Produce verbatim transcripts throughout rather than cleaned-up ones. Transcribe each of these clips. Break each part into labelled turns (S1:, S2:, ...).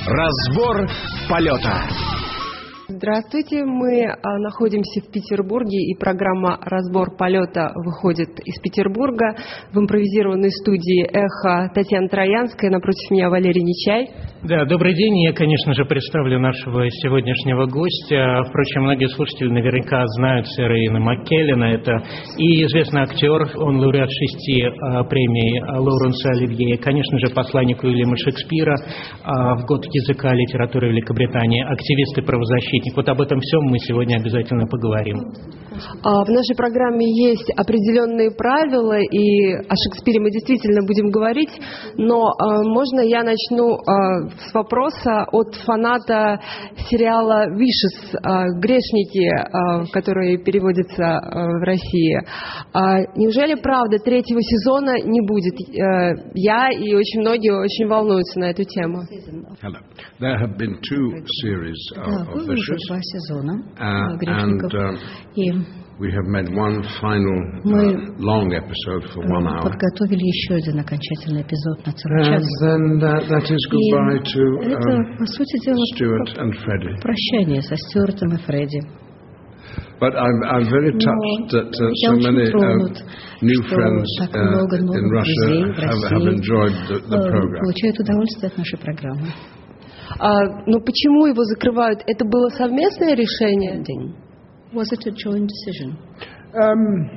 S1: Разбор полета.
S2: Здравствуйте, мы а, находимся в Петербурге, и программа «Разбор полета» выходит из Петербурга в импровизированной студии «Эхо». Татьяна Троянская, напротив меня Валерий Нечай.
S3: Да, добрый день. Я, конечно же, представлю нашего сегодняшнего гостя. Впрочем, многие слушатели наверняка знают сэра Иэна Маккеллена. Это и известный актер, он лауреат шести а, премий Лоуренса Оливье, конечно же, посланник Уильяма Шекспира а, в год языка и литературы Великобритании, активист и правозащитник. Вот об этом всем мы сегодня обязательно поговорим.
S2: В нашей программе есть определенные правила, и о Шекспире мы действительно будем говорить, но можно я начну с вопроса от фаната сериала «Вишес», «Грешники», который переводится в России. Неужели правда третьего сезона не будет? Я и очень многие очень волнуются на эту тему.
S4: Hello. There have been two series of, of Vicious,
S5: два сезона
S4: uh,
S5: «Грешников»,
S4: and, uh,
S5: и
S4: we have made one final uh, long episode for one hour.
S5: подготовили еще один окончательный эпизод на целый час.
S4: And then that, that is goodbye to
S5: это,
S4: um,
S5: по сути дела,
S4: Stuart and Freddie.
S5: Прощание со Стюартом и Фредди.
S4: But I'm, I'm very touched that uh, so many uh, new friends uh, in Russia have, have enjoyed the, the program.
S5: Получают удовольствие от нашей программы.
S2: А, но почему его закрывают? Это было совместное решение?
S5: Was it a joint decision?
S4: Um,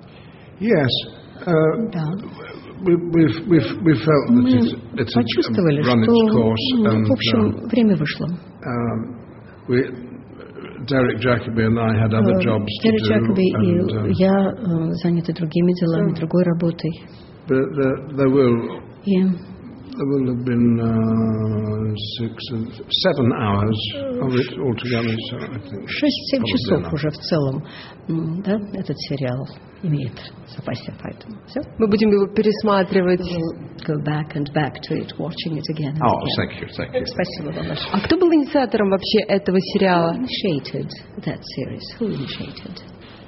S4: yes. Uh,
S5: да.
S4: we, we've, we've, we felt that it's, it's
S5: почувствовали,
S4: run
S5: что
S4: its course, and,
S5: в общем,
S4: um,
S5: время вышло.
S4: Um, we, Derek Jacobi and I had other jobs to
S5: Derek
S4: do.
S5: Jacobi и
S4: and, um,
S5: я uh, заняты другими делами, другой работой.
S4: But there, there will
S5: И
S4: there will have been uh, six, and seven hours of it altogether. So I think
S5: шесть-семь часов уже в целом, да, этот сериал имеет в запасе, поэтому все.
S2: Мы будем его пересматривать.
S5: Go back and back to it, watching it again and
S4: Oh,
S5: again.
S4: thank you, thank you.
S5: Спасибо вам большое.
S2: А кто был инициатором вообще этого сериала?
S5: Who initiated that series? Who initiated?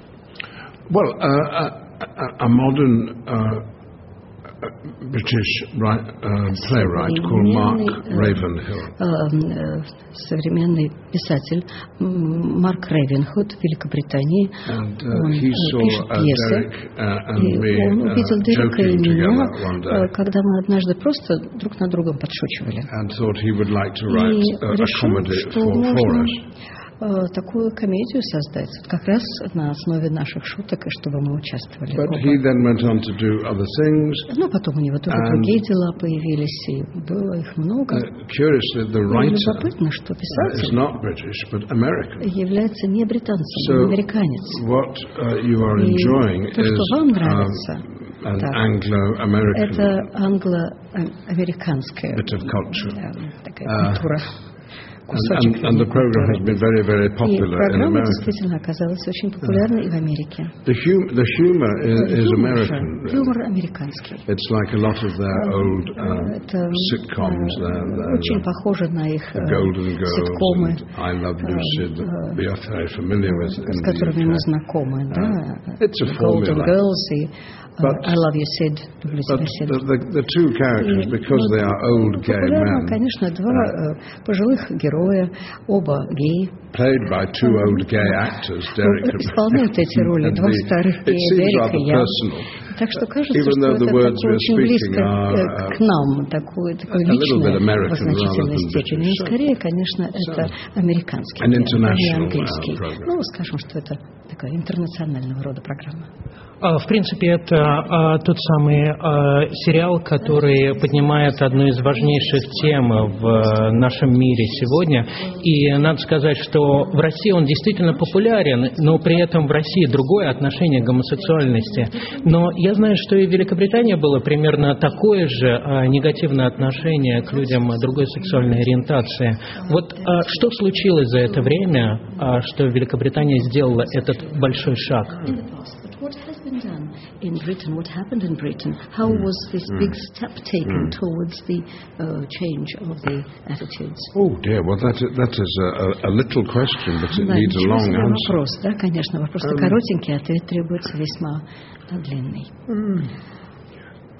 S4: Well, uh, a, a modern uh, British right, uh, playwright called Mark Ravenhill.
S5: Современный писатель Марк Рейвенхуд в Великобритании.
S4: And, uh,
S5: он
S4: he saw,
S5: пишет
S4: uh,
S5: пьесы.
S4: Derek, uh, and
S5: и
S4: me,
S5: он увидел
S4: uh,
S5: Дерека и меня,
S4: day.
S5: когда мы однажды просто друг над другом подшучивали.
S4: And thought he would like to write
S5: И
S4: a, a
S5: решил,
S4: comedy
S5: что
S4: for, for
S5: можно
S4: us.
S5: такую комедию создать, как раз на основе наших шуток, и чтобы мы участвовали.
S4: But he then went on to do other things.
S5: Ну, потом у него тоже другие дела появились, и было их много.
S4: Uh, curiously, the writer
S5: любопытно, что
S4: uh, is
S5: писатель
S4: not British, but American.
S5: является не британцем,
S4: So
S5: а американец.
S4: what uh, you are
S5: И
S4: enjoying
S5: то, что
S4: is
S5: вам нравится,
S4: um, an
S5: так,
S4: Anglo-American
S5: это англо-американская
S4: bit of culture.
S5: такая
S4: Uh,
S5: культура.
S4: And, and, and the program has been very, very
S5: И
S4: popular in
S5: программа
S4: America.
S5: действительно оказалась очень популярной и в Америке.
S4: The, hum- the humor is, is American.
S5: Юмор американский.
S4: It's like a lot of their old um, sitcoms. Their, their,
S5: Очень похоже на их
S4: the Golden Girls
S5: ситкомы,
S4: and I Love Lucy that we are very familiar with in
S5: с
S4: the
S5: которыми
S4: U K.
S5: мы знакомы, да?
S4: It's a
S5: Golden
S4: formula.
S5: Girls и
S4: But,
S5: I Love You, Sid. Люблю
S4: but
S5: тебя, Сид.
S4: the, the, the two characters, because they are old gay
S5: Популярно,
S4: men,
S5: конечно, два uh, пожилых героя, оба геи.
S4: played by two old gay actors, Derek and
S5: исполняют эти роли,
S4: and
S5: два
S4: the-
S5: старых
S4: it
S5: гея,
S4: seems
S5: Дерек
S4: rather
S5: и я.
S4: personal.
S5: Так что кажется,
S4: Even
S5: что
S4: though
S5: это
S4: the words
S5: такое
S4: we're
S5: очень
S4: speaking
S5: близко
S4: are,
S5: э,
S4: uh,
S5: к нам, такое, такое
S4: a little bit
S5: личное в
S4: American
S5: значительной
S4: rather than
S5: степени.
S4: British.
S5: И скорее, конечно, это американский,
S4: an
S5: а не
S4: international, uh,
S5: английский.
S4: program.
S5: Ну, скажем, что это такая интернационального рода программа.
S3: В принципе, это а, тот самый а, сериал, который поднимает одну из важнейших тем в а, нашем мире сегодня. И надо сказать, что в России он действительно популярен, но при этом в России другое отношение к гомосексуальности. Но я знаю, что и в Великобритании было примерно такое же а, негативное отношение к людям другой сексуальной ориентации. Вот а, что случилось за это время, а, что Великобритания сделала этот большой шаг?
S5: What has been done in Britain? What happened in Britain? How was this big step taken towards the uh, change of the attitudes?
S4: Oh dear, well that is, that is a, a little question, but it
S5: Да,
S4: needs a
S5: ничего
S4: long
S5: себе
S4: answer.
S5: вопрос, да, конечно, вопрос
S4: Um,
S5: коротенький, ответ требуется весьма длинный.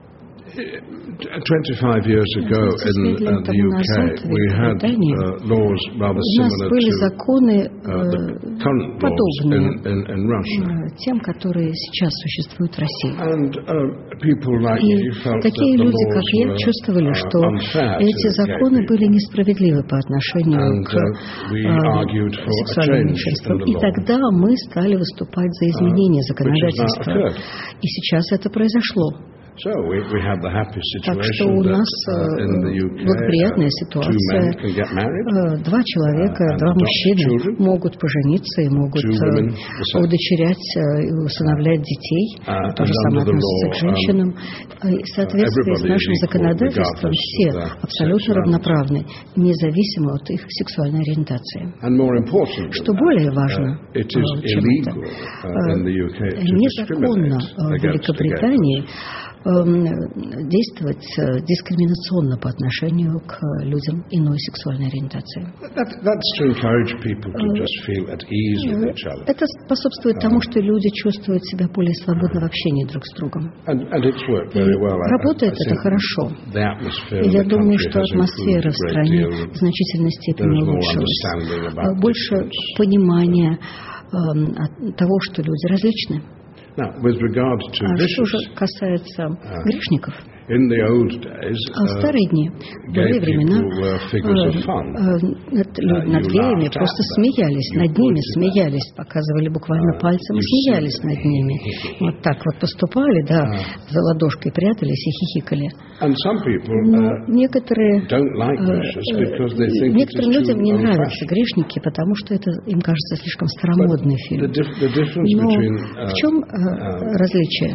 S4: twenty-five years ago in uh, the U K, we had uh, laws rather similar to uh, the current laws in, in, in Russia.
S5: Тем, которые сейчас существуют в России.
S4: And uh, people like you felt
S5: такие
S4: that the
S5: люди, как я,
S4: laws
S5: чувствовали,
S4: were,
S5: что
S4: uh,
S5: эти законы были несправедливы по отношению
S4: and,
S5: к
S4: uh,
S5: сексуальному меньшинству. И тогда мы стали выступать за изменение законодательства. И сейчас это произошло.
S4: So we, we have the happy
S5: Так что у нас
S4: that, uh, in the U K,
S5: благоприятная
S4: uh,
S5: ситуация.
S4: married,
S5: Два человека,
S4: uh,
S5: два мужчины
S4: children,
S5: могут пожениться и могут
S4: women,
S5: удочерять и усыновлять детей.
S4: Uh,
S5: То же самое относится к женщинам. И в соответствии с нашим законодательством все абсолютно равноправны, независимо от их сексуальной ориентации. Что более важно,
S4: uh,
S5: чем это, незаконно в Великобритании действовать дискриминационно по отношению к людям иной сексуальной ориентации. Это способствует тому, что люди чувствуют себя более свободно в общении друг с другом. И работает это хорошо. И я думаю, что атмосфера в стране в значительной степени улучшилась. Больше понимания того, что люди различны.
S4: Now, with regard to
S5: а
S4: vicious,
S5: что же касается uh, грешников,
S4: in the old days,
S5: а в старые дни, в былые времена, над геями просто смеялись, над ними смеялись, показывали буквально пальцем и смеялись над ними. Вот так вот поступали, да, за ладошкой прятались и хихикали. Но некоторые, некоторым людям не нравятся грешники, потому что это им кажется слишком старомодный фильм. Но в чем различие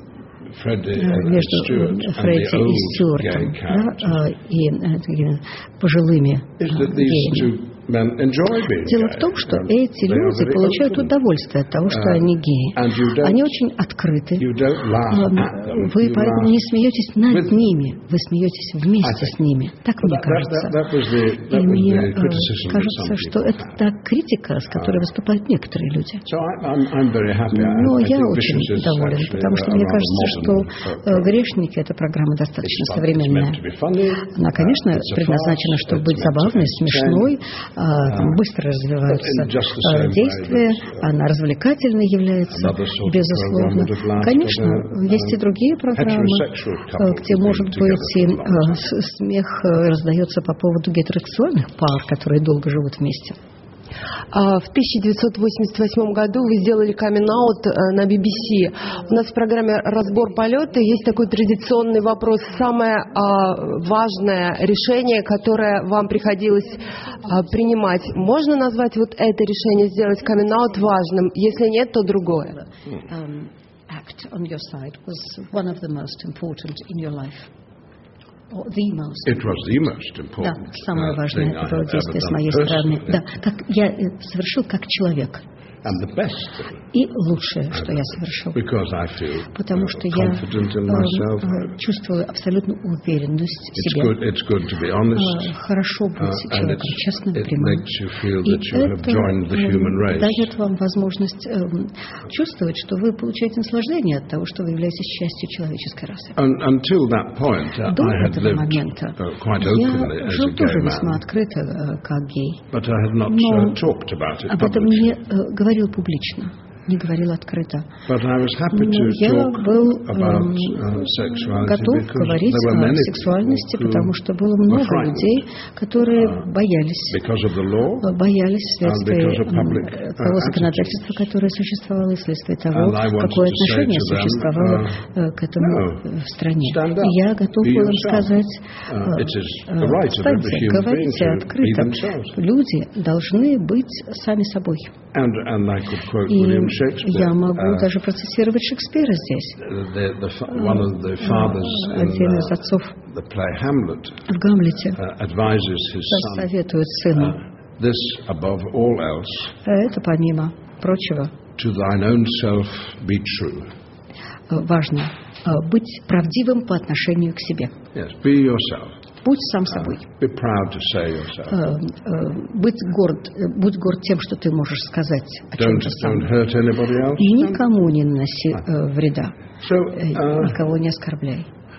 S5: между Фредди и Стюартом, да, и э, пожилыми геями? Дело в том, что эти люди получают удовольствие от того, что они геи. Они очень открыты. Вы поэтому не смеетесь над ними, вы смеетесь вместе с ними. Так мне кажется. И мне кажется, что это та критика, с которой выступают некоторые люди. Но я очень доволен, потому что мне кажется, что «Грешники» — это программа достаточно современная. Она, конечно, предназначена, чтобы быть забавной, смешной. Там быстро развиваются действия, она развлекательной является, безусловно. Конечно, есть и другие программы, где, может быть, и смех раздается по поводу гетеросексуальных пар, которые долго живут вместе.
S2: В тысяча девятьсот восемьдесят восьмом году вы сделали камин-аут на би би си. У нас в программе «Разбор полета» есть такой традиционный вопрос. Самое важное решение, которое вам приходилось принимать. Можно назвать вот это решение, сделать камин-аут, важным? Если нет, то другое.
S5: Act on your side was one of the most important in your life. The most.
S4: It was the most important.
S5: Да, самое важное это было действие с моей стороны. Да, как я совершил как человек.
S4: And the best thing,
S5: и лучшее, что я совершил. Потому что я э, чувствую абсолютную уверенность в себе.
S4: Good, it's good to be honest,
S5: э, хорошо быть uh, человеком честным, прямым.
S4: И
S5: это дает вам возможность э, чувствовать, что вы получаете наслаждение от того, что вы являетесь частью человеческой расы.
S4: And, point, uh,
S5: До этого момента я жил тоже весьма открыто, э, как гей.
S4: Но
S5: uh, об этом не э, говорил публично, не говорил открыто. Но я был э, готов говорить о сексуальности, потому что было много людей, которые боялись, боялись вследствие того законодательства, которое существовало, и вследствие того, какое отношение существовало э, к этому в стране. И я готов был им сказать, э, встаньте, говорите открыто, люди должны быть сами собой. И я могу uh, даже процитировать Шекспира здесь.
S4: The, the, one of the fathers
S5: Один из отцов
S4: in the play Hamlet,
S5: в Гамлете
S4: uh, advises his son,
S5: советует сыну,
S4: uh, this above all else,
S5: это помимо прочего,
S4: to thine own self be true.
S5: Важно быть правдивым по отношению к себе.
S4: Yes, be yourself.
S5: Будь сам собой.
S4: Be proud to say yourself.
S5: Быть горд, будь горд тем, что ты можешь сказать о чем-то сам.
S4: Don't hurt anybody else.
S5: И никому не наноси вреда.
S4: So, uh,
S5: никого не оскорбляй.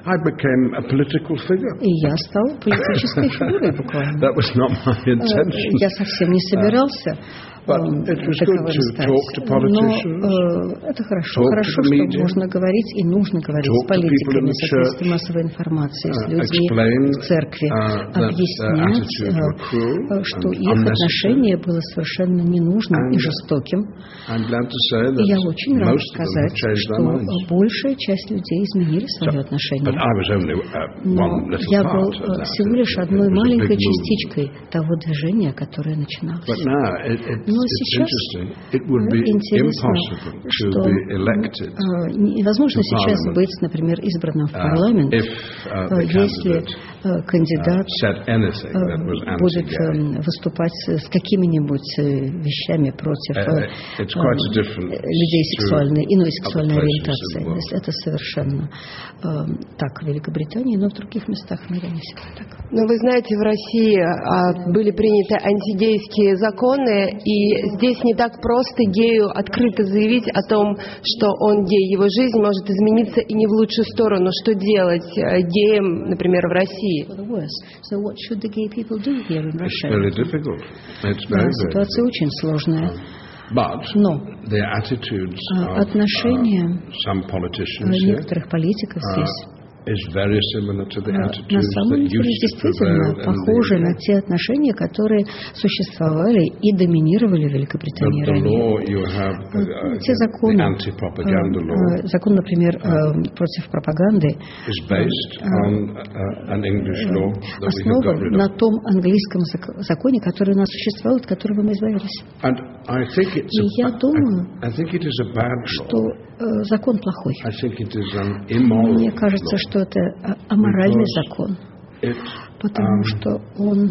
S4: I became a political figure.
S5: И я стал политической фигурой буквально.
S4: That was not my intention.
S5: Я совсем не собирался
S4: But it was good to talk to politicians,
S5: но это хорошо, хорошо, что media, можно говорить и нужно говорить с политиками, с средствами массовой информации, с людьми в церкви, объяснять, что их отношение было совершенно ненужным и жестоким. И я очень рад сказать, что большая часть людей изменили свои отношения. Но я был всего лишь одной маленькой частичкой того движения, которое начиналось. Но сейчас интересно, что невозможно сейчас быть, например, избранным в парламент, если кандидат будет выступать с какими-нибудь вещами против людей сексуальной, иной сексуальной ориентации. Это совершенно так в Великобритании, но в других местах в мире не всегда так.
S2: Но вы знаете, в России были приняты антигейские законы, и здесь не так просто гею открыто заявить о том, что он гей. Его жизнь может измениться и не в лучшую сторону. Что делать геям, например, в России?
S5: Ситуация очень сложная. Но отношения некоторых политиков здесь на самом деле действительно похожи на те отношения, которые существовали и доминировали в Великобритании ранее. Те законы, закон, например, против пропаганды, основан на том английском законе, который у нас существовал, от которого мы избавились. И я думаю, что закон плохой. Мне кажется, что это аморальный закон, потому что он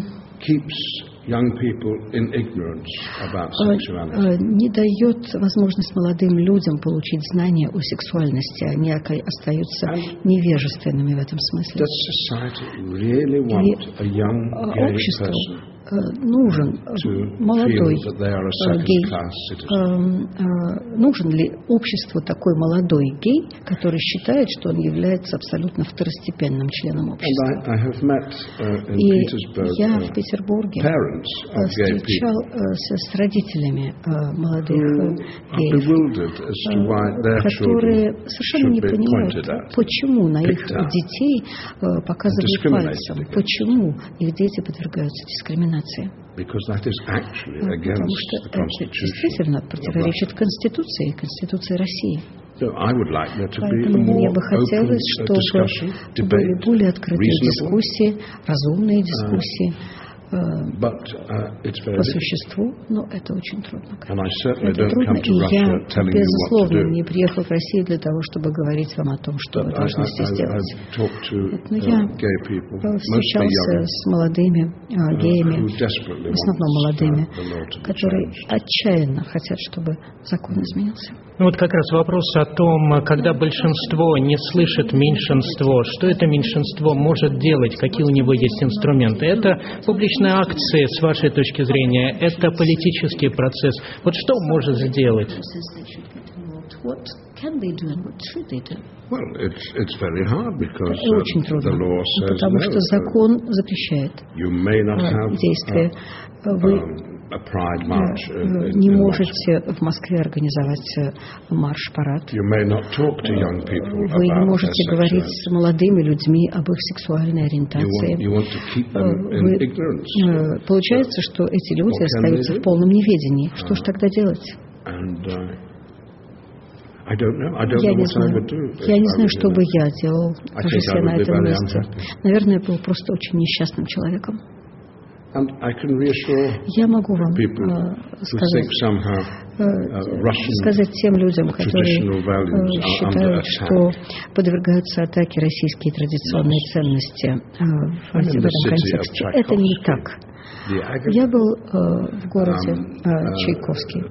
S5: не дает возможность молодым людям получить знания о сексуальности. Они остаются невежественными в этом смысле. И обществу нужен молодой гей. Нужен ли обществу такой молодой гей, который считает, что он является абсолютно второстепенным членом общества? И я в Петербурге встречался с родителями молодых геев, которые совершенно не понимают, почему на их детей показывают пальцем, почему их дети подвергаются дискриминации. Потому что это действительно противоречит Конституции, Конституции России. Поэтому мне бы хотелось, чтобы были более открытые дискуссии, разумные дискуссии по существу, но это очень трудно. Это трудно, и я, безусловно, не приехал в Россию для того, чтобы говорить вам о том, что вы должны здесь делать. Но я встречался с молодыми геями, в основном молодыми, которые отчаянно хотят, чтобы закон изменился.
S3: Ну вот как раз вопрос о том, когда большинство не слышит меньшинство, что это меньшинство может делать, какие у него есть инструменты. Это публичные акции, с вашей точки зрения, это политический процесс. Вот что может сделать?
S5: Очень трудно, потому что закон запрещает действия. Вы не можете в Москве организовать марш-парад. Вы не можете говорить с молодыми людьми об их сексуальной ориентации. Вы, получается, что эти люди остаются в полном неведении. Что же тогда делать? Я не знаю. Я не знаю, что бы я делал, окажись я на этом месте. Наверное, я был просто очень несчастным человеком. Я могу вам сказать, сказать тем людям, которые считают, что подвергаются атаке российские традиционные ценности в этом контексте. Это не так. Я был в городе Чайковский.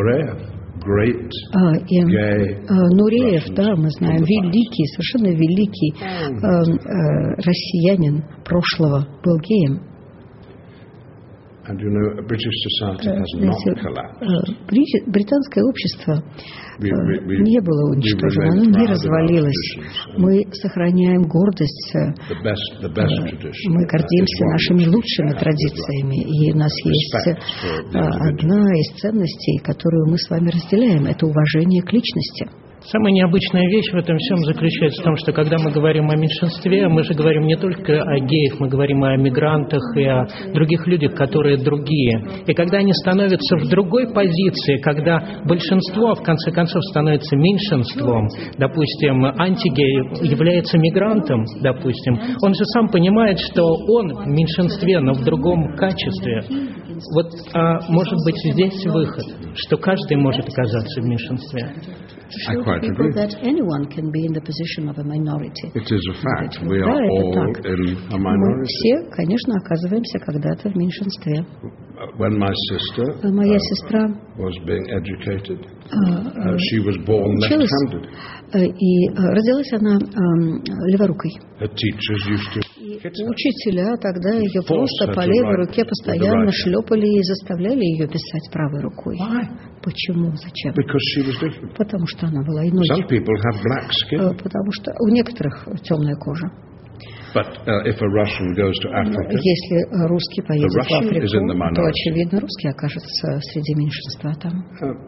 S5: А, и, а, Нуреев, да, мы знаем, великий, совершенно великий а, а, россиянин прошлого, был геем. Знаете, британское общество не было уничтожено, оно не развалилось. Мы сохраняем гордость, мы гордимся нашими лучшими традициями, и у нас есть одна из ценностей, которую мы с вами разделяем, это уважение к личности.
S3: Самая необычная вещь в этом всем заключается в том, что когда мы говорим о меньшинстве, мы же говорим не только о геях, мы говорим и о мигрантах, и о других людях, которые другие. И когда они становятся в другой позиции, когда большинство, в конце концов, становится меньшинством, допустим, антигей является мигрантом, допустим, он же сам понимает, что он в меньшинстве, но в другом качестве. Вот, а, может быть, здесь выход, что каждый может оказаться в меньшинстве.
S4: I quite agree.
S5: That anyone can be in the position of a minority.
S4: It is a fact. We are all in a minority.
S5: Мы все, конечно, оказываемся когда-то в меньшинстве.
S4: When my sister
S5: Моя сестра
S4: was being educated, uh, she was born left-handed.
S5: И родилась она леворукой.
S4: Her teachers used to
S5: Учителя тогда ее просто по левой руке постоянно шлепали и заставляли ее писать правой рукой. Почему? Зачем? Потому что она была иной. Потому что у некоторых темная кожа.
S4: But, uh, if a Russian goes to Africa,
S5: если русский поедет в Африку, то, очевидно, русский окажется среди меньшинства там.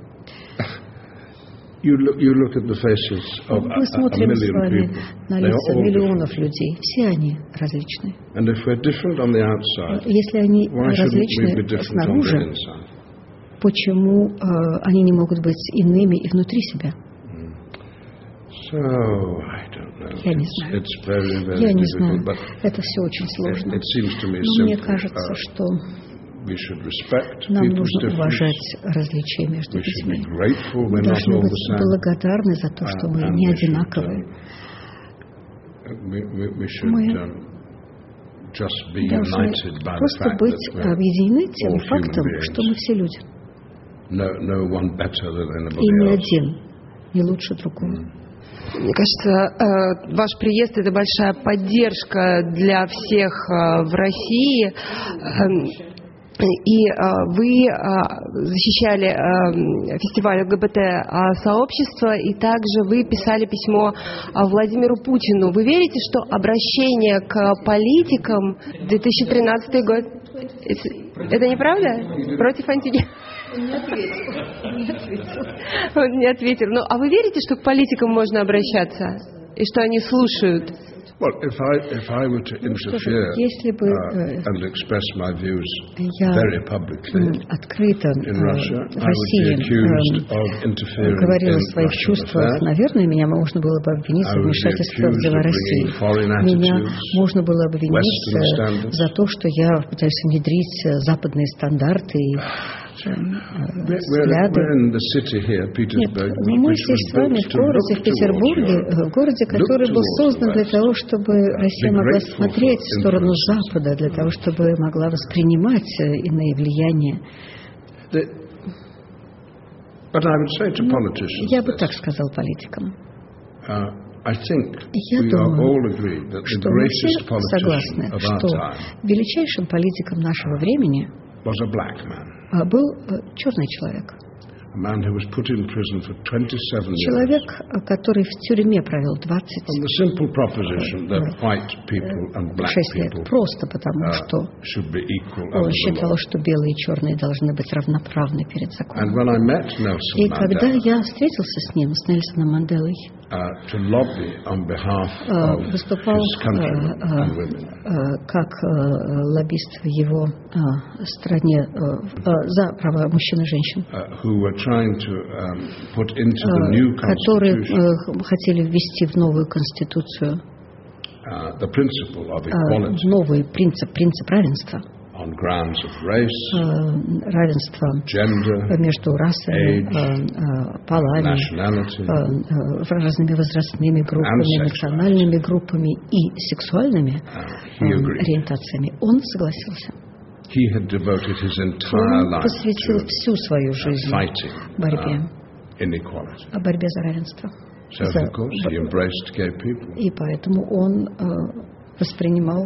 S4: You look, you look at the faces of
S5: Мы смотрим с вами на лица миллионов людей. Все они различны.
S4: And if we're different on the outside,
S5: если они различны снаружи, почему uh, они не могут быть иными и внутри себя?
S4: So, I don't know.
S5: Я не знаю.
S4: It's very, very
S5: Я не
S4: difficult,
S5: знаю. Это все очень сложно.
S4: It, it seems to me
S5: Но мне
S4: simple.
S5: кажется, что
S4: We should respect
S5: нам
S4: people's
S5: нужно уважать различия между
S4: We should
S5: людьми.
S4: be grateful we're
S5: Мы
S4: not
S5: должны
S4: all
S5: быть
S4: the same.
S5: благодарны за то, что мы
S4: And
S5: не
S4: we should,
S5: одинаковые.
S4: We, we, we should
S5: Мы
S4: um, just be
S5: должны
S4: united by the
S5: просто
S4: fact
S5: быть
S4: that we're
S5: объединены тем
S4: all
S5: фактом,
S4: human beings.
S5: что мы все люди.
S4: No, no one better than anybody
S5: И ни
S4: else.
S5: один не лучше другого.
S2: Мне кажется, ваш приезд – это большая поддержка для всех в России. И вы защищали фестиваль ЛГБТ-сообщества, и также вы писали письмо Владимиру Путину. Вы верите, что обращение к политикам две тысячи тринадцатый год – это неправда? Против антигеев? Он не ответил. Не ответил. Он не ответил. Ну, а вы верите, что к политикам можно обращаться? И что они слушают?
S4: Well, if I if I were to interfere
S5: Если бы
S4: uh, and express my views
S5: я
S4: very publicly
S5: открыто
S4: in Russia,
S5: в
S4: I would be
S5: России
S4: accused of interfering
S5: говорила о
S4: in
S5: своих
S4: Russian
S5: чувствах,
S4: affairs.
S5: наверное, меня можно было бы обвинить в вмешательстве в дела России. Меня можно было обвинить за то, что я пытаюсь внедрить западные стандарты и взгляды. Нет, мы здесь с вами в городе, в Петербурге, в городе, который был создан для того, чтобы Россия могла смотреть в сторону Запада, для того, чтобы могла воспринимать иные влияния. Я бы так сказал политикам. Я думаю, что мы все согласны, что величайшим политиком нашего времени был черный человек. Человек, который в тюрьме провел двадцать шесть лет, просто потому, что он считал, что белые и черные должны быть равноправны перед законом. И когда я встретился с ним, с Нельсоном Манделой, выступал как лоббист в его стране за права мужчин и женщин, которые хотели ввести в новую конституцию новый принцип, принцип равенства. Равенство между расами, полами, разными возрастными группами, национальными группами и сексуальными ориентациями. Он согласился. Он посвятил всю свою жизнь борьбе, борьбе за равенство. За... И поэтому он воспринимал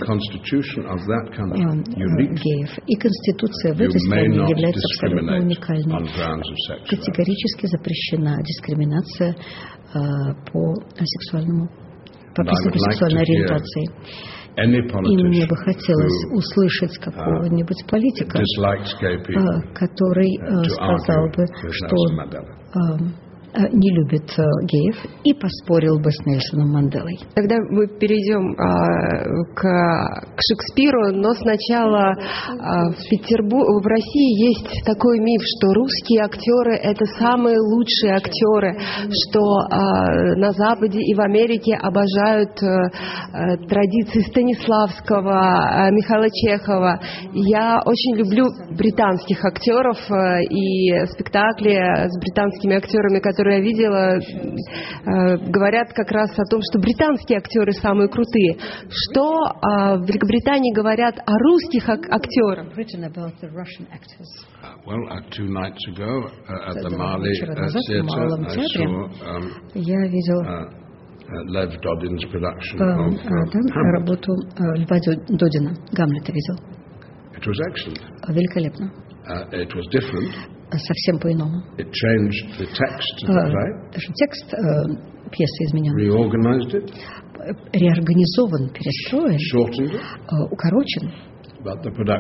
S5: геев. И Конституция в этой стране является абсолютно уникальной. Категорически запрещена дискриминация по сексуальному, по признаку сексуальной ориентации. И мне бы хотелось услышать какого-нибудь политика, который сказал бы, что не любит геев, и поспорил бы с Нельсоном Манделой.
S2: Тогда мы перейдем а, к, к Шекспиру, но сначала а, в Петербурге, в России есть такой миф, что русские актеры — это самые лучшие актеры, что а, на Западе и в Америке обожают а, традиции Станиславского, а, Михаила Чехова. Я очень люблю британских актеров а, и спектакли с британскими актерами, которые которые я видела, говорят как раз о том, что британские актеры самые крутые. Что в Великобритании говорят о русских актерах?
S5: Я видел работу Льва Додина. Гамлета видел. Великолепно. Совсем по-иному. Даже текст э, пьесы изменен. Реорганизован, перестроен, э, укорочен. Но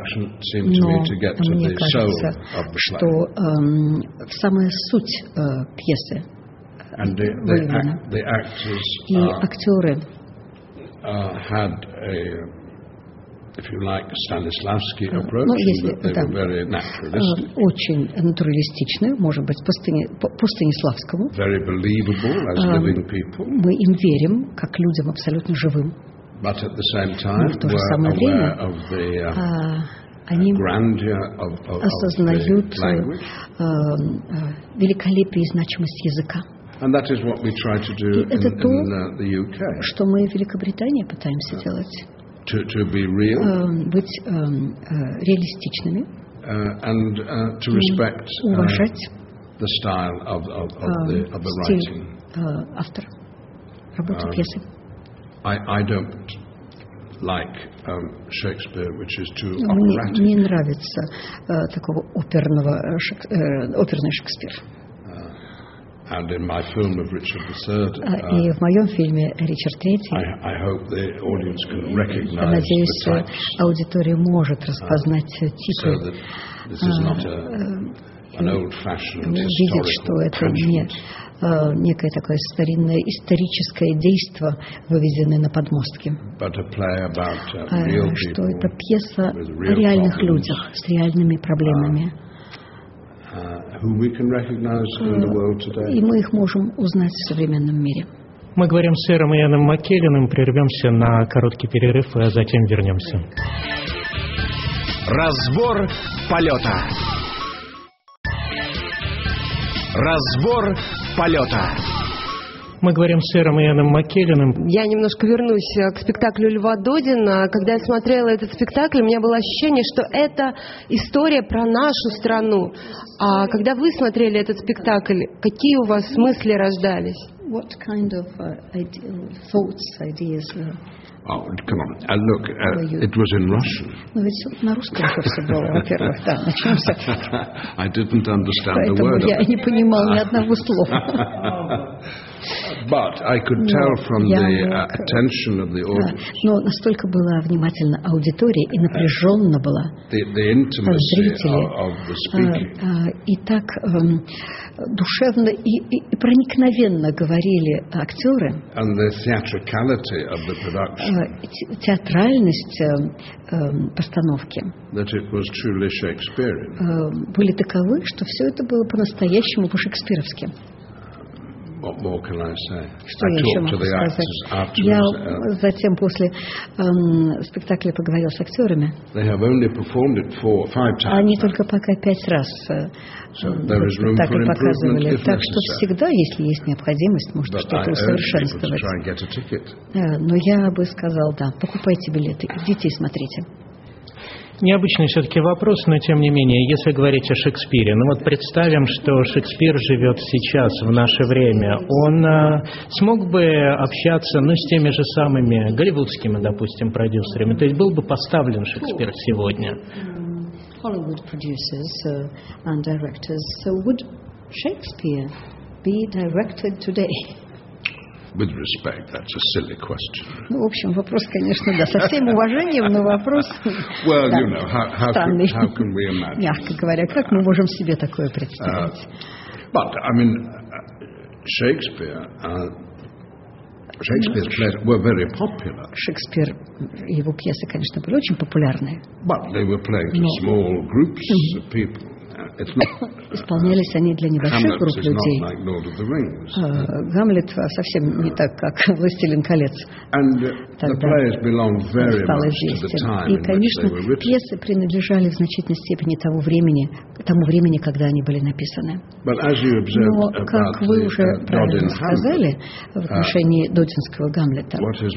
S5: мне кажется, что э, самая суть э, пьесы выявлена. И актеры
S4: If you like, Stanislavski approach,
S5: ну, если,
S4: they
S5: да,
S4: were very naturalistic.
S5: Очень натуралистичны, может быть, по, Стани, по, по Станиславскому.
S4: Very believable as uh, living people.
S5: Мы им верим, как людям абсолютно живым.
S4: But at the same time,
S5: но в то же самое время
S4: of the, uh,
S5: uh, они
S4: of, of,
S5: осознают
S4: of
S5: uh, uh, великолепие и значимость языка.
S4: And that is what we try to do
S5: это
S4: in,
S5: то,
S4: in uh, the U K.
S5: Что мы в Великобритании пытаемся uh, делать.
S4: To, to be real,
S5: uh, быть uh, uh, реалистичными,
S4: uh, and uh, to respect
S5: уважать
S4: uh, the style of, of, of, uh, the, of the
S5: стиль
S4: writing.
S5: Uh, автора работы uh, пьесы.
S4: I, I don't like um, Shakespeare, which is too
S5: Мне
S4: operatic.
S5: не нравится uh, такого оперного шек, uh, оперный Шекспир.
S4: And in my film of Richard the Third, uh,
S5: и в моем фильме Ричард Третий,
S4: I, I hope the audience can recognize
S5: надеюсь,
S4: the types,
S5: аудитория может распознать uh, типы,
S4: so that this is not a, an old-fashioned
S5: видеть, что это не uh, некое такое старинное историческое действо, выведенное на подмостке,
S4: but a play about, uh, real
S5: uh, что
S4: people
S5: это пьеса
S4: о
S5: реальных
S4: problems,
S5: людях с реальными проблемами.
S4: Uh, who we can recognize in the world today.
S5: И мы их можем узнать в современном мире.
S3: Мы говорим с сэром Ианом Маккелленом, прервемся на короткий перерыв, а затем вернемся.
S1: Разбор полета. Разбор полета.
S3: Мы говорим с сэром Ианом Маккелленом.
S2: Я немножко вернусь к спектаклю Льва Додина. Когда я смотрела этот спектакль, у меня было ощущение, что это история про нашу страну. А когда вы смотрели этот спектакль, какие у вас мысли рождались?
S5: What kind of uh, idea, thoughts, ideas? Uh,
S4: oh, come on. Uh, look, uh, it was in Russian.
S5: Ну ведь на русском это все было, во-первых, да, начнемся.
S4: I didn't understand
S5: Поэтому
S4: the word
S5: я
S4: of it.
S5: не понимал ни одного слова.
S4: But I could tell from the uh, attention of the audience.
S5: Но настолько была внимательна аудитория и напряженно была
S4: the, the intimacy of, of the speaking.
S5: И так эм, душевно и, и, и проникновенно говорили актеры.
S4: And the theatricality of the production.
S5: Театральность э, э, постановки.
S4: That it was truly Shakespearean.
S5: Э, были таковы, что все это было по-настоящему по-шекспировски.
S4: What more can I say?
S5: Что
S4: I
S5: я еще могу сказать? Я затем после эм, спектакля поговорил с актерами.
S4: They have only performed it four, five times.
S5: Они только пока пять раз э,
S4: so there is room
S5: спектакль
S4: for
S5: показывали.
S4: If
S5: так
S4: necessary.
S5: что всегда, если есть необходимость, можно
S4: But
S5: что-то
S4: I
S5: усовершенствовать.
S4: Get a
S5: э, но я бы сказал, да, покупайте билеты, идите и смотрите.
S3: Необычный все-таки вопрос, но тем не менее, если говорить о Шекспире, ну вот представим, что Шекспир живет сейчас, в наше время, он а, смог бы общаться, ну, с теми же самыми голливудскими, допустим, продюсерами, то есть был бы поставлен Шекспир сегодня?
S5: Hollywood producers uh, and directors, so would Shakespeare be directed today?
S4: With respect, that's a silly question.
S5: Ну, в общем, вопрос, конечно, да, со всем уважением, но вопрос
S4: well, да, you know, how, how
S5: странный.
S4: Can, how can we imagine?
S5: Мягко говоря, как мы можем себе такое представить?
S4: Uh, but, I mean, Shakespeare, uh, Shakespeare's plays were very popular.
S5: Шекспир, его пьесы, конечно, были очень популярны.
S4: But they were played to small groups of people.
S5: Исполнялись они для небольших групп людей. Гамлет совсем не так, как «Властелин колец». Тогда стал известен. И, конечно, пьесы принадлежали в значительной степени тому времени, тому времени, когда они были написаны. Но, как вы уже правильно сказали в отношении додинского Гамлета,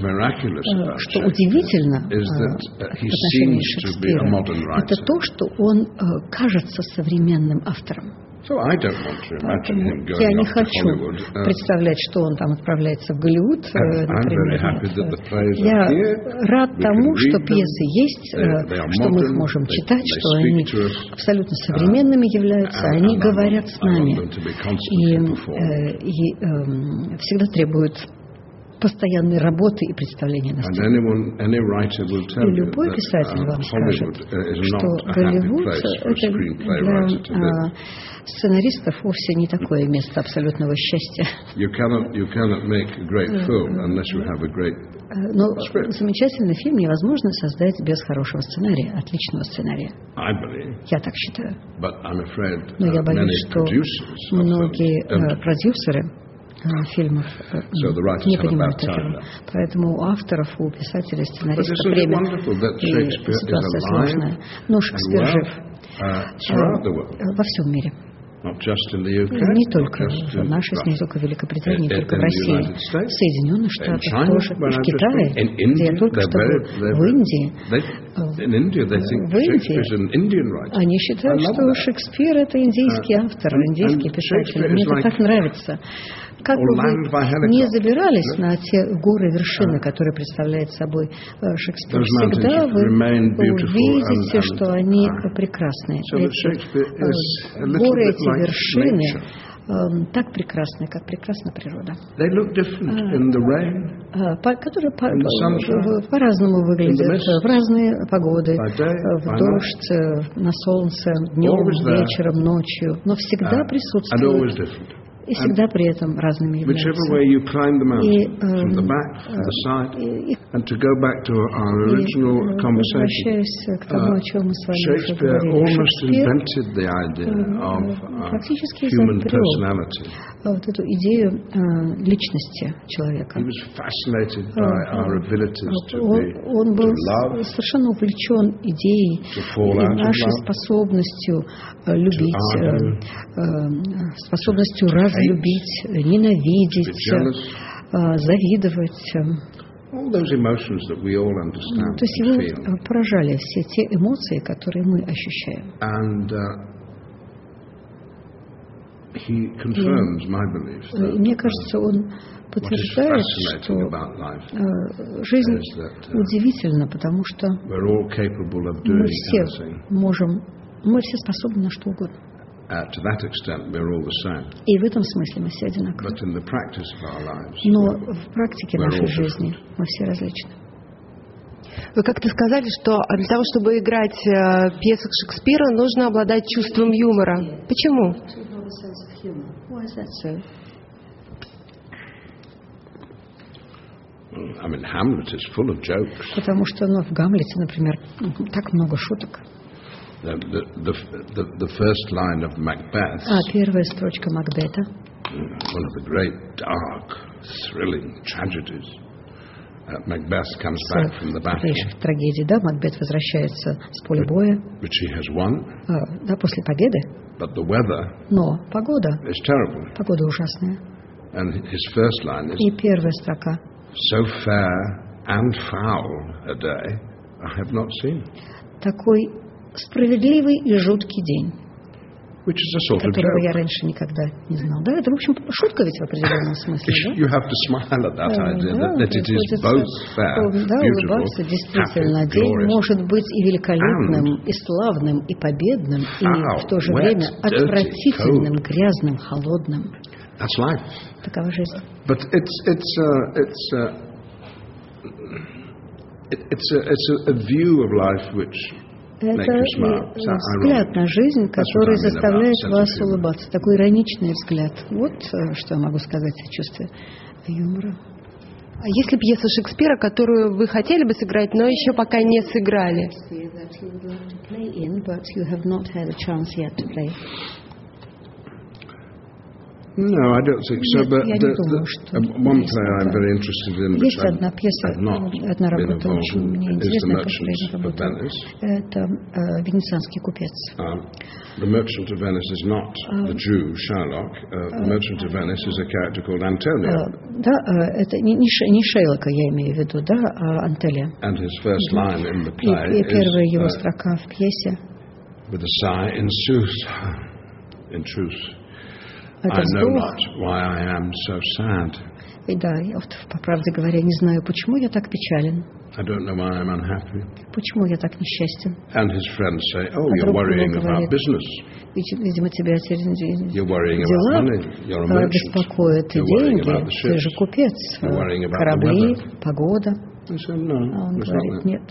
S5: что удивительно в отношении Шекспира, это то, что он кажется современным автором.
S4: So I don't want to imagine him going
S5: Я не
S4: off to
S5: хочу
S4: Hollywood. Uh,
S5: представлять, что он там отправляется в Голливуд,
S4: I'm
S5: например.
S4: very happy that the plays
S5: Я
S4: are here.
S5: рад
S4: We
S5: тому,
S4: can
S5: что
S4: read
S5: пьесы
S4: them.
S5: есть,
S4: They- they are
S5: что мы их
S4: modern.
S5: можем
S4: They-
S5: читать,
S4: they
S5: что
S4: speak
S5: они
S4: to us.
S5: абсолютно современными являются,
S4: And-
S5: они
S4: and I
S5: говорят
S4: want-
S5: с
S4: I want
S5: нами
S4: them to be
S5: и,
S4: constantly performed.
S5: э, и э, всегда требуют постоянной работы и представления на
S4: And
S5: сцене.
S4: anyone, any writer will tell
S5: И
S4: you
S5: любой
S4: that
S5: писатель
S4: uh,
S5: вам
S4: Hollywood
S5: скажет,
S4: uh, is
S5: что
S4: not a happy
S5: Голливуд
S4: place for a
S5: это
S4: screenplay
S5: для
S4: writer to live.
S5: а, сценаристов вовсе не такое место абсолютного счастья.
S4: You cannot, you cannot make a great film unless you have a great.
S5: Но замечательный фильм невозможно создать без хорошего сценария, отличного сценария.
S4: I believe,
S5: Я так считаю.
S4: but I'm afraid
S5: Но я
S4: uh, many
S5: боюсь, что
S4: producers of
S5: многие
S4: films don't.
S5: э, продюсеры э, фильмов э,
S4: So the writers
S5: не
S4: have a
S5: понимают
S4: bad time
S5: этого.
S4: now.
S5: Поэтому у авторов, у писателей,
S4: But
S5: сценаристов
S4: isn't it
S5: время
S4: wonderful that
S5: и
S4: Shakespeare is
S5: ситуация
S4: alive
S5: сложная. Но Шекспир
S4: and
S5: жив
S4: well, uh, throughout the world,
S5: э, во всем мире.
S4: not just in the U K,
S5: Не
S4: not
S5: только
S4: just
S5: в
S4: in
S5: нашей, не
S4: Russia.
S5: только в Великобритании, не
S4: In-
S5: только
S4: in
S5: в
S4: the
S5: России,
S4: United States,
S5: в Соединенных
S4: in
S5: Штатах
S4: China,
S5: тоже,
S4: where
S5: в
S4: I've just
S5: Китае,
S4: been. In
S5: где
S4: India,
S5: я только
S4: they're
S5: что
S4: very-
S5: был,
S4: they're-
S5: в Индии.
S4: They, in India, they think
S5: В Индии
S4: Shakespeare is an Indian writer.
S5: они считают,
S4: I love
S5: что
S4: that.
S5: Шекспир это индийский
S4: Uh,
S5: автор,
S4: and-
S5: индийский
S4: and
S5: писатель.
S4: Shakespeare
S5: Мне
S4: is
S5: это
S4: like-
S5: так нравится. Как
S4: or
S5: бы
S4: land by
S5: вы
S4: helicopter.
S5: не забирались на те горы вершины, которые представляет собой э, Шекспир,
S4: Those mountains
S5: всегда вы
S4: remain beautiful
S5: увидите,
S4: and- and-
S5: что они
S4: uh,
S5: прекрасные.
S4: so that
S5: Эти,
S4: Shakespeare
S5: э,
S4: is a little
S5: горы,
S4: bit
S5: эти
S4: like
S5: вершины
S4: nature.
S5: э, так прекрасны, как прекрасна природа.
S4: They look different in the rain,
S5: Э, по- которые по-
S4: In the sunshine,
S5: в- в- по-разному выглядят,
S4: in the mist,
S5: в разные погоды,
S4: by day,
S5: э, в
S4: by
S5: дождь, э, на солнце, днем,
S4: Always there.
S5: вечером, ночью, но всегда
S4: uh, and always
S5: присутствуют
S4: different.
S5: и всегда при этом разными
S4: Whichever
S5: являются.
S4: way you climb the mountain,
S5: И,
S4: from the
S5: эм,
S4: back, from the side,
S5: И, и-
S4: and to go back to our
S5: и,
S4: original
S5: э,
S4: conversation,
S5: возвращаясь к тому,
S4: uh,
S5: о чем мы с вами уже
S4: Shakespeare
S5: говорили.
S4: almost
S5: Шекспир
S4: invented the idea of uh,
S5: практически
S4: human
S5: изобрел
S4: personality.
S5: вот эту идею э, личности человека.
S4: He was fascinated by our abilities to
S5: Он,
S4: be,
S5: он был
S4: to love,
S5: совершенно увлечен идеей
S4: to fall
S5: и
S4: out of
S5: нашей
S4: love,
S5: способностью э, любить,
S4: to
S5: э,
S4: argue,
S5: э, способностью
S4: to
S5: разлюбить,
S4: to be
S5: ненавидеть,
S4: jealous.
S5: э, завидовать. э.
S4: all those emotions that we all understand
S5: То есть
S4: and
S5: его
S4: feel.
S5: э, поражали все те эмоции, которые мы ощущаем.
S4: And uh, he confirms my belief
S5: И
S4: that
S5: мне кажется, он
S4: what is
S5: подтверждает,
S4: fascinating
S5: что
S4: about life
S5: э, жизнь
S4: is that uh,
S5: удивительна, потому что
S4: we're all capable of
S5: мы
S4: doing
S5: все
S4: anything.
S5: можем, мы все способны на что угодно.
S4: Uh, to that extent, we're all the same.
S5: И в этом смысле мы все одинаковы.
S4: But in the practice of our lives,
S5: Но в практике
S4: we're
S5: нашей
S4: all
S5: жизни
S4: different.
S5: мы все различны.
S2: Вы как-то сказали, что для того, чтобы играть э, в пьесах Шекспира, нужно обладать чувством юмора. Почему?
S4: I mean, Hamlet is full of jokes.
S5: Потому что ну, в Гамлете, например, так много шуток.
S4: The, the, the, the, the first line of Macbeth,
S5: А первая строчка Макбета,
S4: one of the great, dark, thrilling tragedies. Uh, Macbeth comes back from the battle,
S5: в трагедии, да, Макбет возвращается с поля боя,
S4: which he has won,
S5: э, да, после победы,
S4: but the weather
S5: но погода,
S4: is terrible.
S5: погода ужасная.
S4: And his first line is,
S5: И первая строка:
S4: so fair and foul a day I have not seen.
S5: такой справедливый и жуткий день,
S4: which is a sort
S5: которого
S4: of
S5: я раньше никогда не знал. Да, это, в общем, шутка ведь в определенном смысле. Да?
S4: You have to smile at that idea that, that it is both fair,
S5: да, улыбаться действительно. День может быть и великолепным, и славным, и победным, и в то же время отвратительным, грязным, холодным.
S4: That's life.
S5: Такова жизнь.
S4: But it's it's uh, it's uh, it, it's a it's a, a view of life which.
S5: Это взгляд на жизнь, который заставляет вас улыбаться. Такой ироничный взгляд. Вот что я могу сказать о чувстве юмора.
S2: А есть ли пьеса Шекспира, которую вы хотели бы сыграть, но еще пока не сыграли?
S4: No, I don't think so. But the, the, one play I'm very interested in, which
S5: Есть одна пьеса, одна работа очень мне интересная, последняя работа. Это «Венецианский купец».
S4: The Merchant of Venice is not the Jew Shylock. Uh, the Merchant of Venice is a character called Antonio.
S5: Да, это не не Шейлока я имею в виду, да, а Антелия.
S4: And his first line in the play
S5: is. И первая его строка в пьесе.
S4: With a sigh, in truth, in truth. I know not why I am so sad.
S5: И да, я, по правде говоря, не знаю, почему я так печален.
S4: I don't know why I'm unhappy.
S5: Почему я так несчастен?
S4: And his friends say, "Oh, you're worrying about business.
S5: Видимо, тебя
S4: you're worrying about money. You're a merchant.
S5: Беспокоят и деньги. Ты же купец. Корабли, погода.
S4: I said, no,
S5: а он говорит, нет.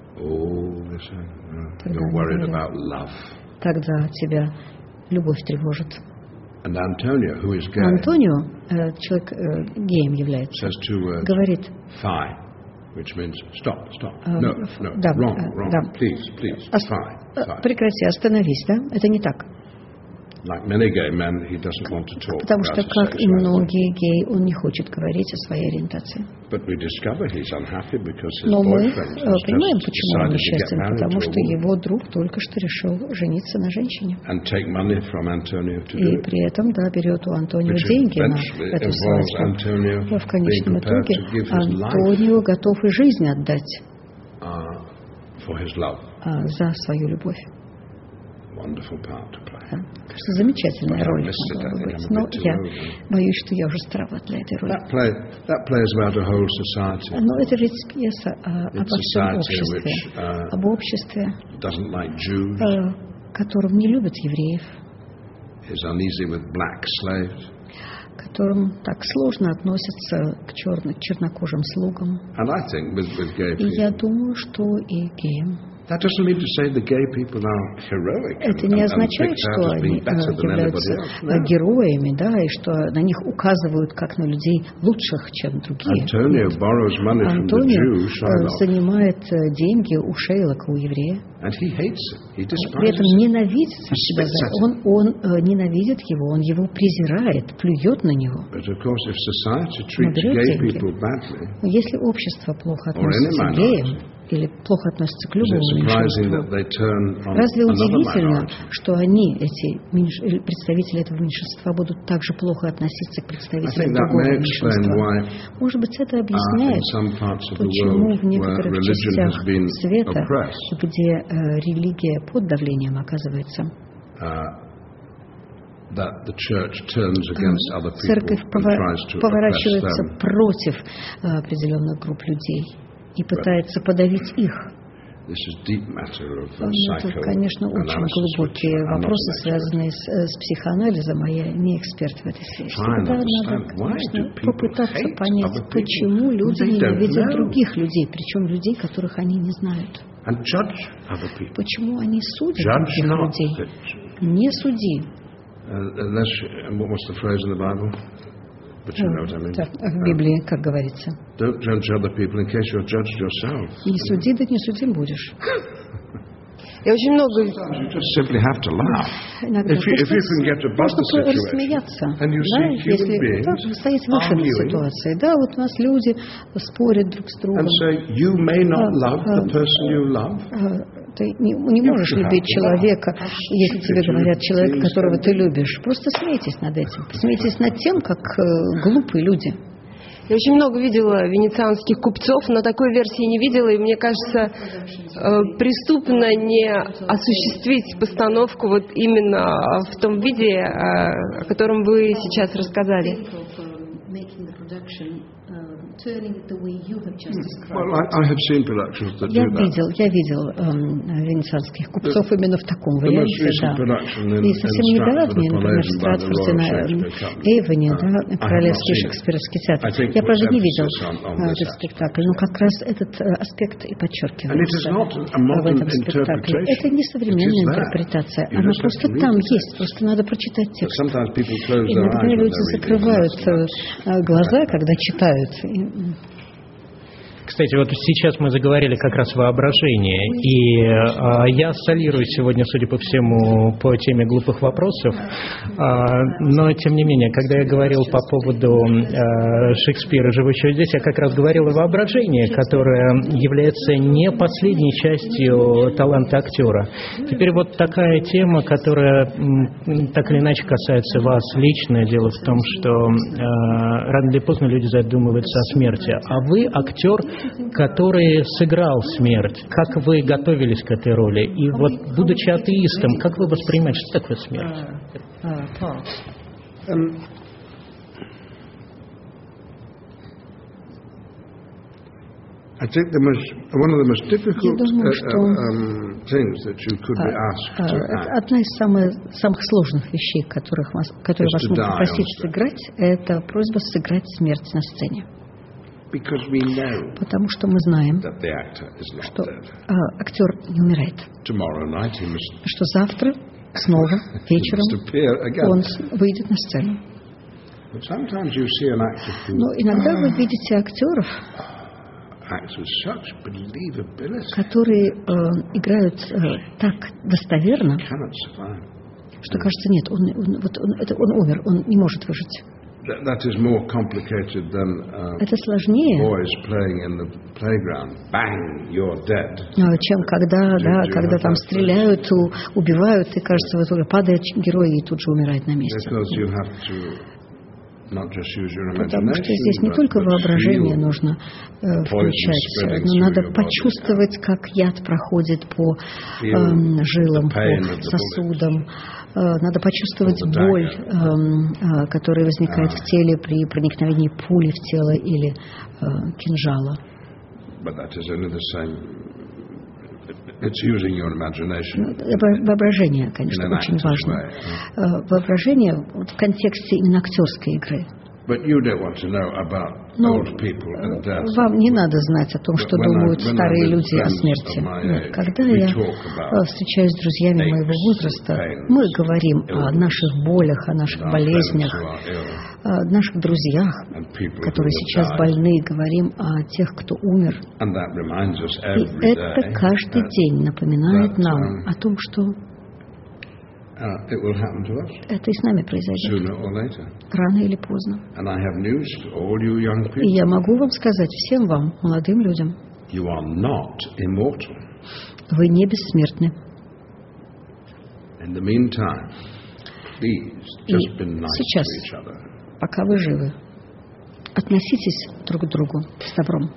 S4: Oh, they say, no. You're worried about love.
S5: Тогда тебя любовь тревожит.
S4: And Antonio, who is gay,
S5: Антонио, человек геем является, говорит
S4: fie, which means stop, stop,
S5: uh,
S4: no, no,
S5: да,
S4: wrong, wrong,
S5: да.
S4: please, please, fie, fie.
S5: Прекрати, остановись, да? Это не так.
S4: Like many gay men, he doesn't want to talk
S5: Потому
S4: about
S5: что, как и многие геи, он не хочет говорить о своей ориентации.
S4: But we discover he's unhappy because his
S5: Но мы
S4: boyfriend
S5: понимаем, почему он несчастен, потому что его друг только что решил жениться на женщине.
S4: And take money from Antonio to
S5: И
S4: do
S5: при этом, да, берет у Антонио деньги на эту свадьбу. Но в конечном итоге Антонио готов и жизнь отдать
S4: uh, for his love.
S5: за свою любовь.
S4: Wonderful part to play.
S5: Да. Замечательная роль могла бы быть. Но я боюсь, что я уже староват для этой роли.
S4: That play, that play is about a whole society.
S5: Но это ведь пьеса обо всем обществе,
S4: which, uh,
S5: об обществе,
S4: doesn't like Jews,
S5: которым не любят евреев,
S4: is uneasy with black slaves,
S5: которым так сложно относятся к черно, чернокожим слугам.
S4: And I think with, with gay people,
S5: и я думаю, что и геям.
S4: That doesn't mean to say the gay people are heroic.
S5: Это не означает, что они являются героями, да, и что на них указывают как на людей лучших, чем другие.
S4: Антонио
S5: занимает деньги у Шейлока, у еврея. При этом ненавидит себя за это. Он, он ненавидит его, он его презирает, плюет на него. Но берет деньги. Но если общество плохо относится к геям, или плохо относятся к любому меньшинству. Разве удивительно, что они, эти представители этого меньшинства, будут также плохо относиться к представителям другого меньшинства? Может быть, это объясняет, почему в некоторых частях света, где э, религия под давлением оказывается, церковь поворачивается против определенных групп людей и пытается подавить их. Это, конечно, очень глубокие вопросы, связанные с, с психоанализом, а я не эксперт в этой сфере. Всегда надо, конечно, попытаться понять, почему люди ненавидят других людей, причем людей, которых они не знают. Почему они судят других людей? Не суди. В Библии, как говорится. Не суди, да не судим будешь.
S2: Я очень много...
S5: Иногда просто рассмеяться. Да, если да, стоять выше над ситуацией. Да, вот у нас люди спорят друг с другом. Ты не, не можешь любить человека, если тебе говорят человека, которого ты любишь. Просто смейтесь над этим. Смейтесь над тем, как э, глупые люди.
S2: Я очень много видела венецианских купцов, но такой версии не видела, и мне кажется, преступно не осуществить постановку вот именно в том виде, о котором вы сейчас рассказали.
S5: Я видел, я видел эм, венецианских купцов именно в таком варианте, да. И совсем недавнее, например, в Стратфорде на Эйвоне, да, Королевский шекспировский театр. Я, правда, не видел этот спектакль, но как раз этот аспект и подчеркивается в этом спектакле. Это не современная интерпретация, она просто там есть, просто надо прочитать текст. Иногда люди закрывают глаза, когда читают.
S3: Кстати, вот сейчас мы заговорили как раз о воображении, и э, я солирую сегодня, судя по всему, по теме глупых вопросов, э, но, тем не менее, когда я говорил по поводу э, Шекспира, живущего здесь, я как раз говорил о воображении, которое является не последней частью таланта актера. Теперь вот такая тема, которая м, так или иначе касается вас лично. Дело в том, что э, рано или поздно люди задумываются о смерти, а вы актер, который сыграл смерть. Как вы готовились к этой роли? И вот, будучи атеистом, как вы воспринимаете, что такое смерть?
S4: Um, I think the most, one of the most difficult
S5: думаю,
S4: uh, um, things that you could be asked to act.
S5: Одна из самых, самых сложных вещей, которых вас, которые вас могут попросить сыграть, это просьба сыграть смерть на сцене. Потому что мы знаем, что а, актер не умирает. Что завтра снова вечером он выйдет на сцену. Но иногда вы видите актеров, которые э, играют э, так достоверно, что кажется, нет, он, он, вот он, это, он умер, он не может выжить.
S4: That is more complicated than uh,
S5: это сложнее,
S4: boys playing in the playground. Bang, you're dead.
S5: Чем когда, да, когда там стреляют, убивают, и кажется, вот уже падает герой и тут же умирает на месте. Потому что здесь не только воображение нужно э, включать, но надо почувствовать, как яд проходит по э, жилам, по сосудам. Э, надо почувствовать боль, э, э, которая возникает в теле при проникновении пули в тело или э, кинжала. Воображение, конечно, очень важно. Воображение в контексте именно актерской игры. Но вам не надо знать о том, что думают старые люди о смерти. Нет. Когда я встречаюсь с друзьями моего возраста, мы говорим о наших болях, о наших болезнях, о наших друзьях, которые сейчас больны, говорим о тех, кто умер. И это каждый день напоминает нам о том, что это и с нами произойдет. Рано или поздно. И я могу вам сказать всем вам, молодым людям, вы не бессмертны. И сейчас, пока вы живы, относитесь друг к другу с добром.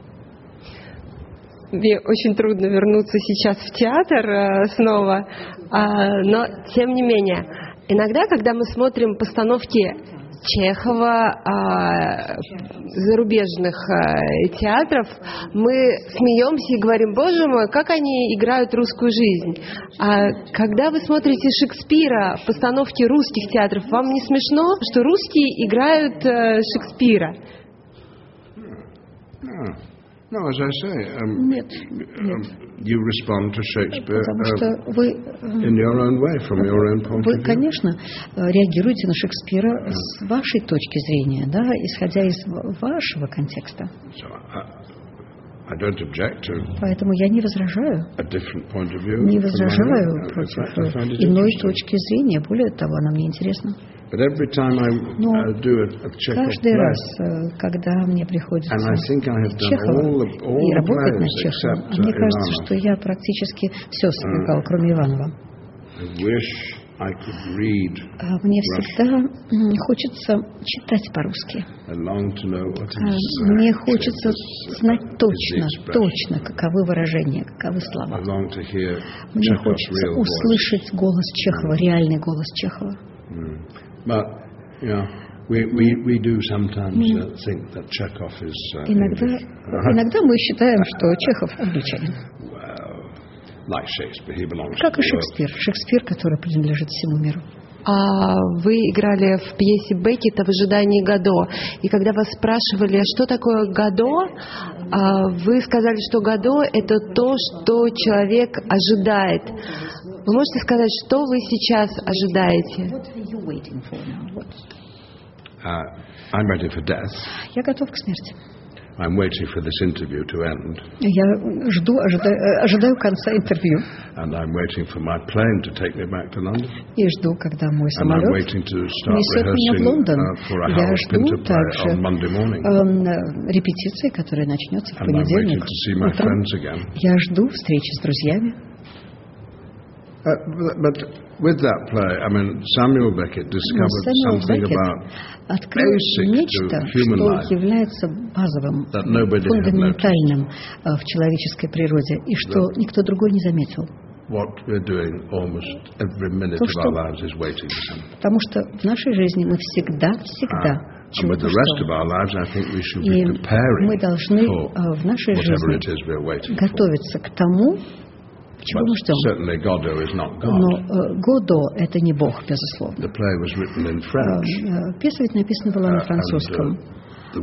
S2: Мне очень трудно вернуться сейчас в театр э, снова, э, но тем не менее, иногда, когда мы смотрим постановки Чехова, э, зарубежных э, театров, мы смеемся и говорим: боже мой, как они играют русскую жизнь. А когда вы смотрите Шекспира, постановки русских театров, вам не смешно, что русские играют э, Шекспира?
S4: No, as I say, um,
S5: нет, нет.
S4: You respond to Shakespeare
S5: uh, вы,
S4: in your own way, from your own point
S5: вы,
S4: of view.
S5: конечно, реагируете на Шекспира mm. с вашей точки зрения, да, исходя из вашего контекста.
S4: So, I, I don't object to
S5: Поэтому я не возражаю,
S4: a different point of view
S5: не возражаю против иной точки зрения. Более того, она мне интересна.
S4: But every time I
S5: Но
S4: uh, do a, a
S5: каждый раз, когда мне приходится Чехова и работать над Чеховым, мне кажется, что я практически все сыграл, кроме Иванова. Мне всегда хочется читать по-русски. Мне хочется знать точно, точно, каковы выражения, каковы слова. Мне хочется услышать голос Чехова, реальный голос Чехова. Иногда, иногда мы считаем, что Чехов англичанин. Как и Шекспир. Шекспир, который принадлежит всему миру.
S2: А вы играли в пьесе Беккета «В ожидании Годо». И когда вас спрашивали, что такое Годо, вы сказали, что Годо – это то, что человек ожидает. Вы можете сказать, что вы сейчас ожидаете?
S5: Я готов к смерти.
S4: I'm waiting for this interview to end.
S5: Я жду, ожидаю, ожидаю конца интервью.
S4: And I'm waiting for my plane to take me back to London.
S5: И жду, когда мой самолет несет меня в Лондон. Я жду также репетиции, которая начнется в понедельник утром. Я жду встречи с друзьями.
S4: Uh, but with that play, I mean, Samuel Beckett discovered something about
S5: открыл нечто, что является базовым, фундаментальным в человеческой природе, и что никто другой не заметил. То, что, потому что в нашей жизни мы всегда, всегда чего-то ждем. И мы должны в нашей жизни готовиться к тому, чего мы ждем. Но Годо – это не Бог, безусловно. Пьеса ведь написана была на французском. И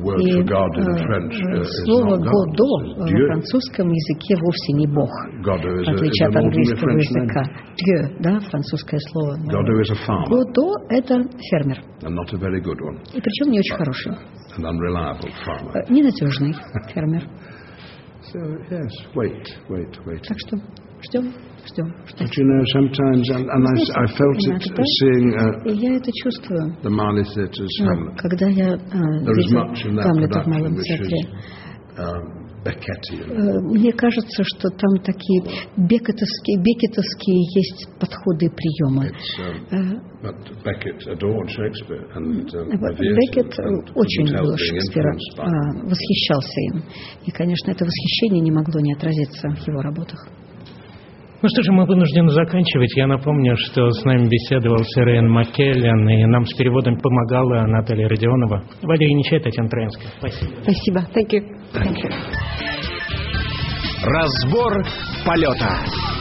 S5: слово «Годо» во французском языке вовсе не Бог, в отличие от английского языка. «Dieu», да, французское слово. Годо – это фермер. И причем не очень хороший. Ненадежный фермер.
S4: So, yes, wait, wait, wait.
S5: Так что ждем, ждем.
S4: But you know, sometimes, and, and I, I felt it seeing uh,
S5: я это чувствую,
S4: the Mali Theatre's Hamlet.
S5: Когда я видел Гамлета в Малом театре. Мне кажется, что там такие бекетовские, бекетовские есть подходы и приемы. Беккет очень любил Шекспира, восхищался им. И, конечно, это восхищение не могло не отразиться в его работах.
S3: Ну что же, мы вынуждены заканчивать. Я напомню, что с нами беседовал сэр Иэн Маккеллен, и нам с переводом помогала Наталья Родионова. Валерий Нечаев, Татьяна Троянская. Спасибо.
S2: Спасибо. Thank you. Thank you.
S1: Разбор полета.